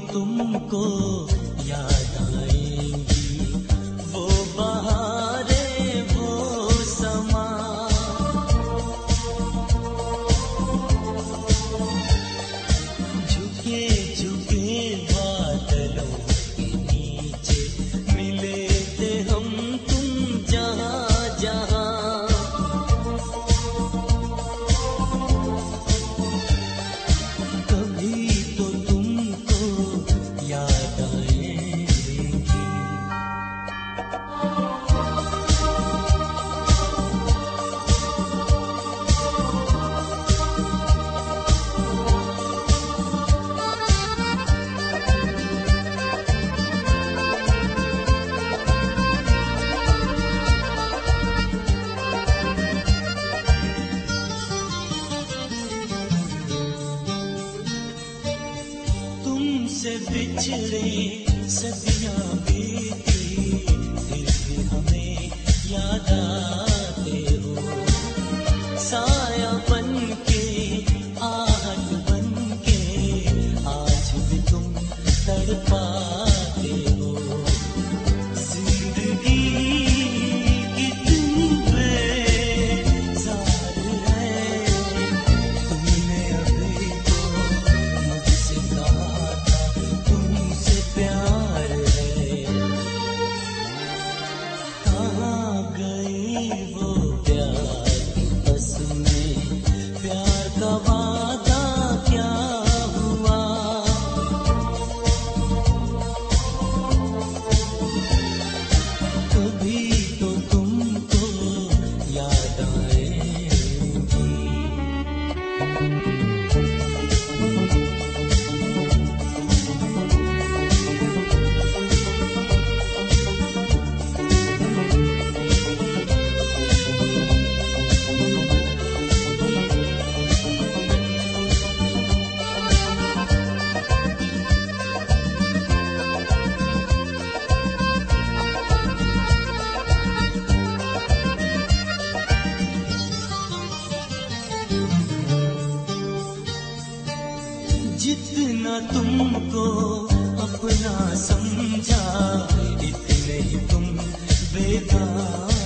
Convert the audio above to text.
तुमको याद आएंगी वो बहारें वो समा। झुके झुके बादलों के नीचे मिले थे हम तुम जहाँ जहाँ। से बिछड़े सदियां बीती फिर भी हमें याद आते हो। साया बन के आहट बन के आज भी तुम तड़पाते हो। जिंदगी कितनी बेजार है तुमने अभी तो मुझसे कहा तुमसे प्यार है। कहाँ गई वो प्यार की कसमें, प्यार का वादा क्या हुआ। कभी तो तुमको याद आएगी। जितना तुमको अपना समझा इतने ही तुम बेकार